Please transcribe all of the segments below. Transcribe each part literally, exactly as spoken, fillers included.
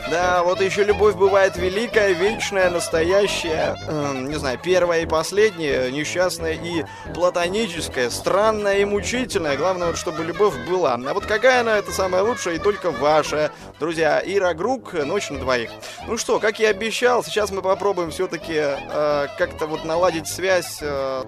Да, вот еще любовь бывает великая, вечная, настоящая, э, не знаю, первая и последняя, несчастная и платоническая, странная и мучительная. Главное, вот, чтобы любовь была. А вот какая она, это самая лучшая и только ваша. Друзья, Ира Грук, «Ночь на двоих». Ну что, как я обещал, сейчас мы попробуем все-таки э, как-то вот наладить связь э,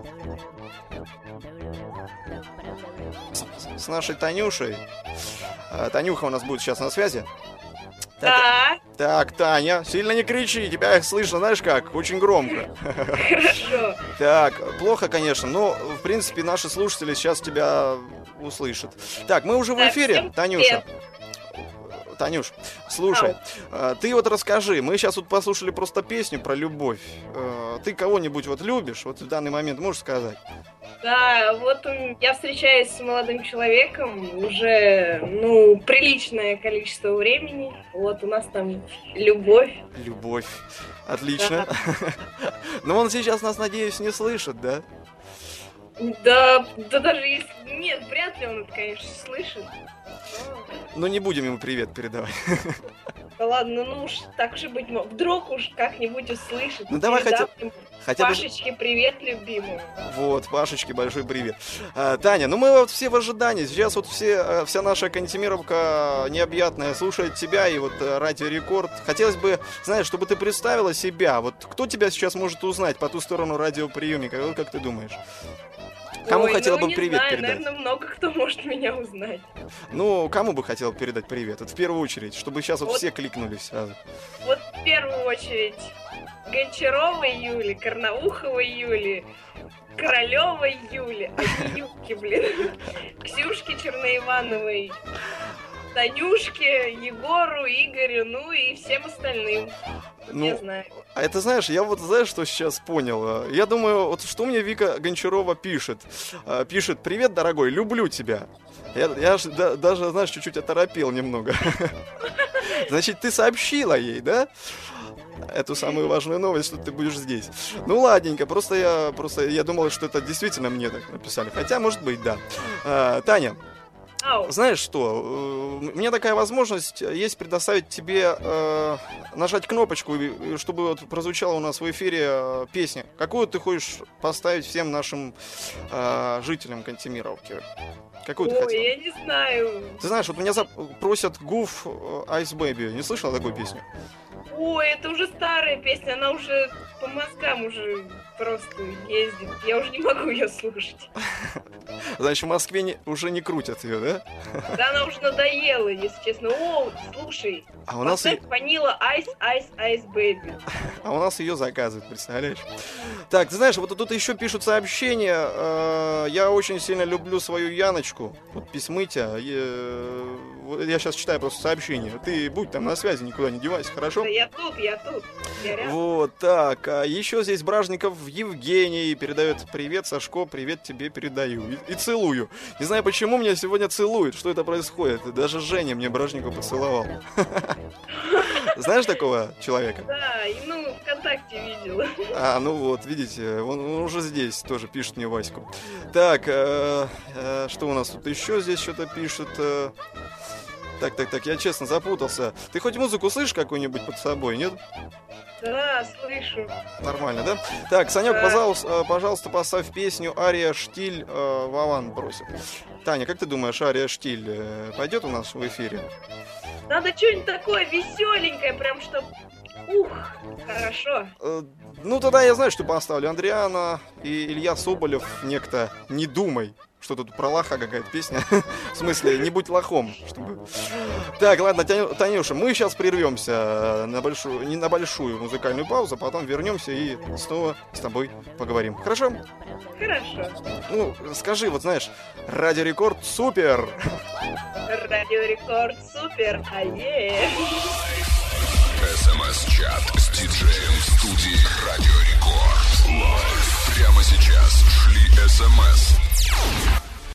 с, с нашей Танюшей. Э, Танюха у нас будет сейчас на связи. Да. Так, Таня, сильно не кричи, тебя их слышно, знаешь как, очень громко. Хорошо. Так, плохо, конечно, но, в принципе, наши слушатели сейчас тебя услышат. Так, мы уже в эфире, Танюша. Танюш, слушай, Ау. ты вот расскажи, мы сейчас вот послушали просто песню про любовь. Ты кого-нибудь вот любишь, вот в данный момент можешь сказать? Да, вот я встречаюсь с молодым человеком уже, ну, приличное количество времени. Вот у нас там любовь. Любовь. Отлично. Да. Но он сейчас нас, надеюсь, не слышит, да? Да, да даже если... Нет, вряд ли он это, конечно, слышит. Но не будем ему привет передавать. Да ладно, ну уж так же быть, вдруг уж как-нибудь услышит. Ну давай хотя, хотя бы... Пашечке привет, любимому. Вот, Пашечке большой привет. А, Таня, ну мы вот все в ожидании. Сейчас вот все, вся наша Кантемировка необъятная слушает тебя и вот Радио Рекорд. Хотелось бы, знаешь, чтобы ты представила себя. Вот кто тебя сейчас может узнать по ту сторону радиоприемника? Вот как ты думаешь? Кому Ой, хотела ну, бы привет знаю, передать? Наверное, много кто может меня узнать. Ну, кому бы хотел передать привет? Вот в первую очередь, чтобы сейчас вот, вот все кликнулись сразу. Вот в первую очередь Гончаровой Юли, Карнауховой Юли, Королевой Юли, а не Юбки, блин, Ксюшке Черноивановой, Танюшке, Егору, Игорю, ну и всем остальным. Ну, я знаю. А это, знаешь, я вот, знаешь, что сейчас понял? Я думаю, вот что мне Вика Гончарова пишет? Пишет: «Привет, дорогой, люблю тебя». Я, я ж, да, даже, знаешь, чуть-чуть оторопел немного. Значит, ты сообщила ей, да? Эту самую важную новость, что ты будешь здесь. Ну, ладненько, просто я, просто я думал, что это действительно мне так написали. Хотя, может быть, да. А, Таня, Ау. знаешь что, у меня такая возможность есть предоставить тебе э, нажать кнопочку, чтобы вот прозвучала у нас в эфире э, песня. Какую ты хочешь поставить всем нашим э, жителям Кантемировки? Какую Ой, ты хотела? я не знаю. Ты знаешь, вот меня зап- просят Гуф Ice Baby. Не слышала такую песню? Ой, это уже старая песня, она уже по мозгам уже просто ездит. Я уже не могу ее слушать. Значит, в Москве не, уже не крутят ее, да? Да, она уже надоела, если честно. О, слушай, а у нас и... Фанила Ice, Ice, Ice Baby. А у нас ее заказывают, представляешь? Так, ты знаешь, вот тут еще пишут сообщения. Я очень сильно люблю свою Яночку. Вот письмытя. Я сейчас читаю просто сообщение. Ты будь там на связи, никуда не девайся, хорошо? Да я тут, я тут. Я рядом. Вот так. А еще здесь Бражников Евгений передает привет, Сашко, привет тебе передаю. И, и целую. Не знаю, почему меня сегодня целуют, что это происходит. Даже Женя мне Бражников поцеловал. Знаешь такого человека? Да, и ну ВКонтакте видела. А, ну вот, видите, он, он уже здесь тоже пишет мне Ваську. Так, э, э, что у нас тут еще здесь что-то пишет? Э, так, так, так, я честно запутался. Ты хоть музыку слышишь какую-нибудь под собой, нет? Да, слышу. Нормально, да? Так, Санек, да. пожалуйста, пожалуйста, поставь песню «Ария Штиль», э, Вован просит. Таня, как ты думаешь, «Ария Штиль» э, пойдет у нас в эфире? Надо что-нибудь такое веселенькое, прям чтоб... Ух, хорошо. Э, ну, тогда я знаю, что поставлю. Андриана и Илья Соболев, некто «Не думай». Что тут про лоха какая-то песня? В смысле, не будь лохом. Чтобы... Так, ладно, Танюша, мы сейчас прервемся на большую, не на большую музыкальную паузу, потом вернемся и снова с тобой поговорим. Хорошо? Хорошо. Ну, скажи, вот знаешь, Радио Рекорд супер! Радио Рекорд супер! Ае! эс эм эс-чат с диджеем в студии Радио Рекорд. Лайв. Прямо сейчас шли эс эм эс.